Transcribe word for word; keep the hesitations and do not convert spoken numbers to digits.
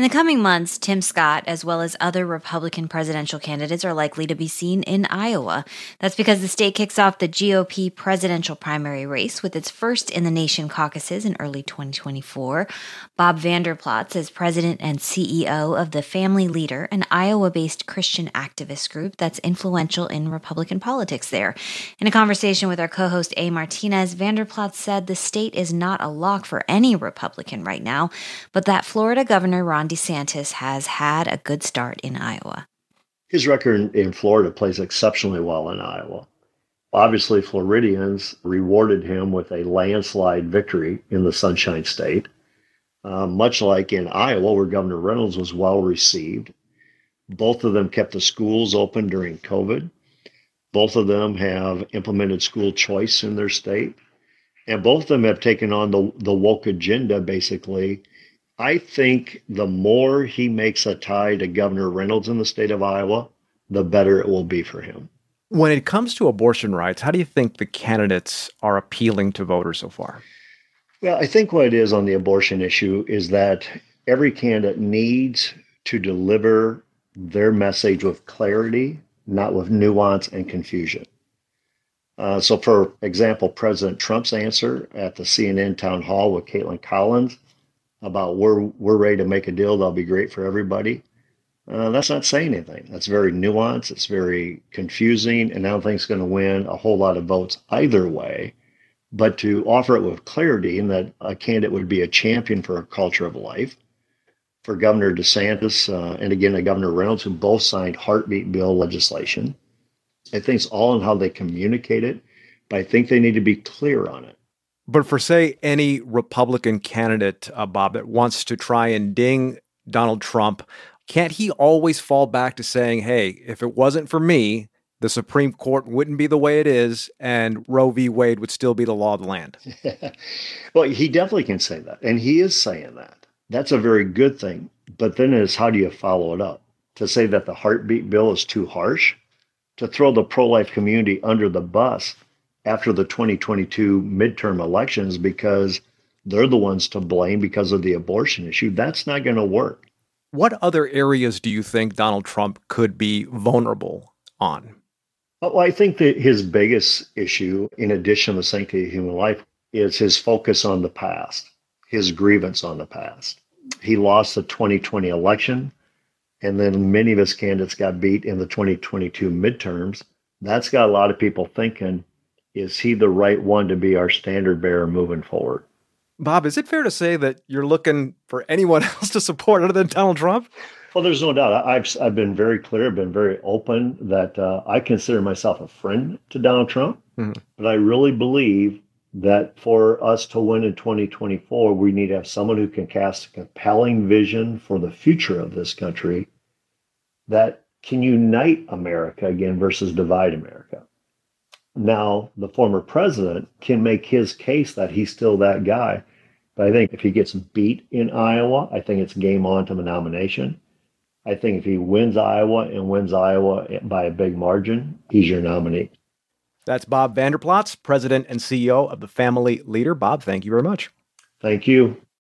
In the coming months, Tim Scott, as well as other Republican presidential candidates, are likely to be seen in Iowa. That's because the state kicks off the G O P presidential primary race with its first in the nation caucuses in early twenty twenty-four. Bob Vander Plaats is president and C E O of the Family Leader, an Iowa-based Christian activist group that's influential in Republican politics there. In a conversation with our co-host A. Martinez, Vander Plaats said the state is not a lock for any Republican right now, but that Florida Governor Ron DeSantis has had a good start in Iowa. His record in Florida plays exceptionally well in Iowa. Obviously, Floridians rewarded him with a landslide victory in the Sunshine State, uh, much like in Iowa, where Governor Reynolds was well received. Both of them kept the schools open during COVID. Both of them have implemented school choice in their state. And both of them have taken on the, the woke agenda, basically. I think the more he makes a tie to Governor Reynolds in the state of Iowa, the better it will be for him. When it comes to abortion rights, how do you think the candidates are appealing to voters so far? Well, I think what it is on the abortion issue is that every candidate needs to deliver their message with clarity, not with nuance and confusion. Uh, so, for example, President Trump's answer at the C N N town hall with Caitlin Collins about we're, we're ready to make a deal that'll be great for everybody. Uh, that's not saying anything. That's very nuanced. It's very confusing, and I don't think it's going to win a whole lot of votes either way. But to offer it with clarity in that a candidate would be a champion for a culture of life, for Governor DeSantis uh, and again, Governor Reynolds, who both signed heartbeat bill legislation, I think it's all in how they communicate it, but I think they need to be clear on it. But for, say, any Republican candidate, uh, Bob, that wants to try and ding Donald Trump, can't he always fall back to saying, hey, if it wasn't for me, the Supreme Court wouldn't be the way it is, and Roe v. Wade would still be the law of the land? Well, he definitely can say that, and he is saying that. That's a very good thing. But then is how do you follow it up? To say that the heartbeat bill is too harsh? To throw the pro-life community under the bus after the twenty twenty-two midterm elections because they're the ones to blame because of the abortion issue? That's not going to work. What other areas do you think Donald Trump could be vulnerable on? Well, I think that his biggest issue, in addition to the sanctity of human life, is his focus on the past, his grievance on the past. He lost the twenty twenty election, and then many of his candidates got beat in the twenty twenty-two midterms. That's got a lot of people thinking, is he the right one to be our standard bearer moving forward? Bob, is it fair to say that you're looking for anyone else to support other than Donald Trump? Well, there's no doubt. I've I've been very clear, I've been very open that uh, I consider myself a friend to Donald Trump. Mm-hmm. But I really believe that for us to win in twenty twenty-four, we need to have someone who can cast a compelling vision for the future of this country that can unite America again versus divide America. Now, the former president can make his case that he's still that guy. But I think if he gets beat in Iowa, I think it's game on to the nomination. I think if he wins Iowa and wins Iowa by a big margin, he's your nominee. That's Bob Vander Plaats, president and C E O of the Family Leader. Bob, thank you very much. Thank you.